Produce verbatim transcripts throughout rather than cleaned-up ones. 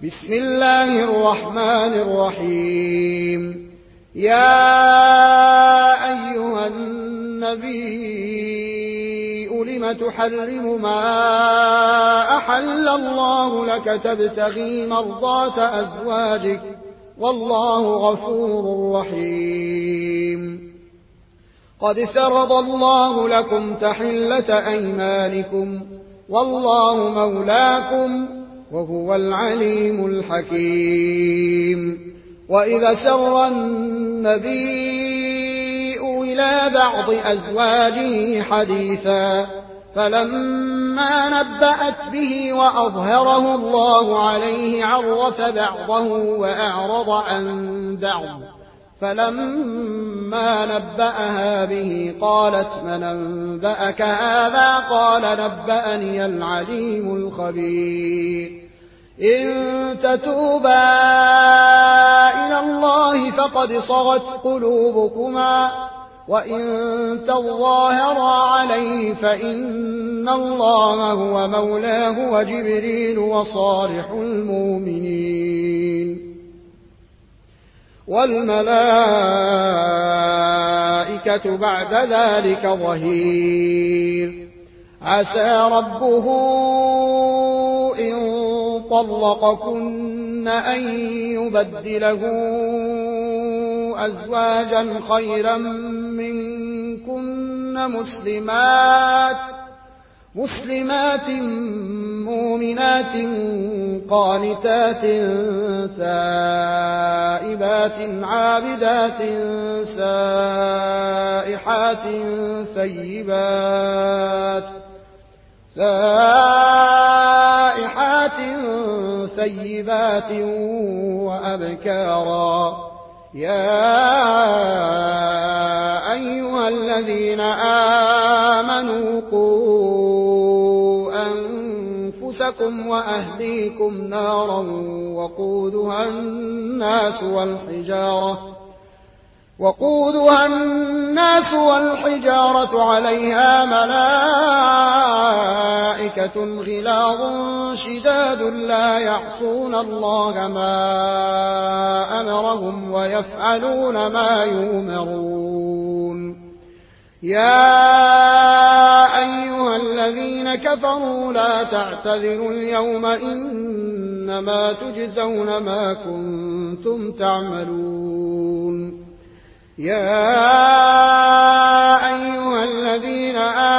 بسم الله الرحمن الرحيم. يا أيها النبي لم تحرم ما أحل الله لك تبتغي مرضات أزواجك والله غفور رحيم. قد فرض الله لكم تحلة أيمانكم والله مولاكم وهو العليم الحكيم. وإذا سر النبي إلى بعض أزواجه حديثا فلما نبأت به وأظهره الله عليه عرف بعضه وأعرض عن بعض، فلما نبأها به قالت من أنبأك هذا؟ قال نبأني العليم الخبير. إن تتوبا إلى الله فقد صغت قلوبكما وإن تظاهرا عليه فإن الله هو مولاه وجبريل وصالح المؤمنين والملائكة بعد ذلك ظهير. عسى ربه إن طلقكن أن يبدله أزواجا خيرا منكن مسلمات مسلمات مؤمنات قانتات تائبات عابدات سائحات ثيبات سائحات ثيبات وأبكارا. يا أيها الذين آمنوا قوا أنفسكم وأهليكم نارا وقودها الناس والحجارة وقودها الناس والحجارة عليها ملائكة غلاظ شداد لا يعصون الله ما أمرهم ويفعلون ما يؤمرون. يا أيها الذين كفروا لا تعتذروا اليوم إنما تجزون ما كنتم تعملون. يا أيها الذين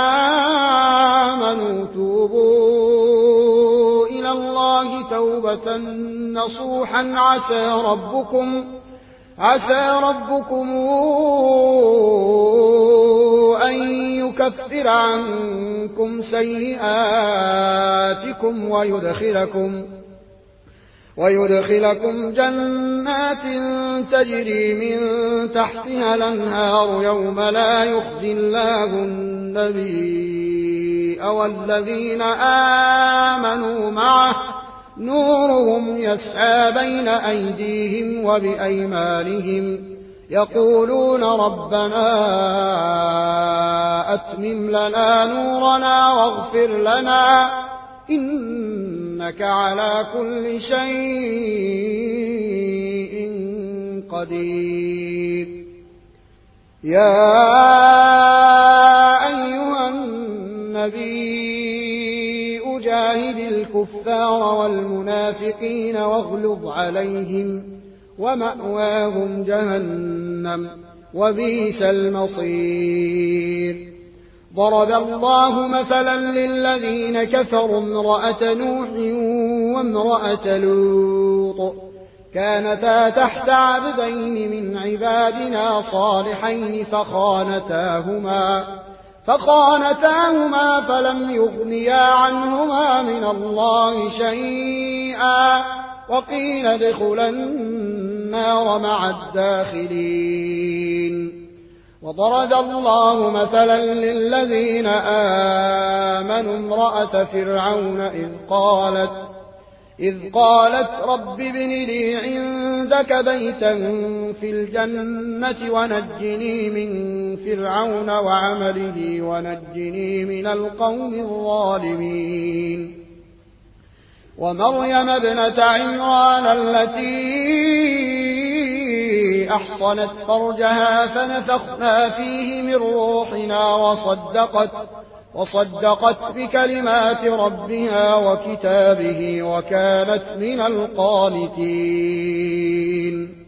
آمنوا توبوا إلى الله توبة نصوحا عسى ربكم عسى ربكم أن يكفر عنكم سيئاتكم ويدخلكم ويدخلكم جنات تجري من تحتها الأنهار يوم لا يخزي الله النبي والذين آمنوا معه نورهم يسعى بين أيديهم وبأيمانهم يقولون ربنا أتمم لنا نورنا واغفر لنا إنك على كل شيء قدير. يا أيها النبي جاهد الكفار والمنافقين واغلظ عليهم ومأواهم جهنم وبئس المصير. ضرب الله مثلا للذين كفروا امرأة نوح وامرأة لوط كانتا تحت عبدين من عبادنا صالحين فخانتاهما فخانتاهما فلم يغنيا عنهما من الله شيئا وقيل ادخلا النار مع الداخلين. وضرب الله مثلا للذين آمنوا امرأة فرعون إذ قالت إذ قالت رب ابن لي عندك بيتا في الجنة ونجني من فرعون وعمله ونجني من القوم الظالمين. ومريم ابنة عمران التي أحصنت فرجها فنفخنا فيه من روحنا وصدقت, وصدقت بكلمات ربها وكتابه وكانت من القانتين.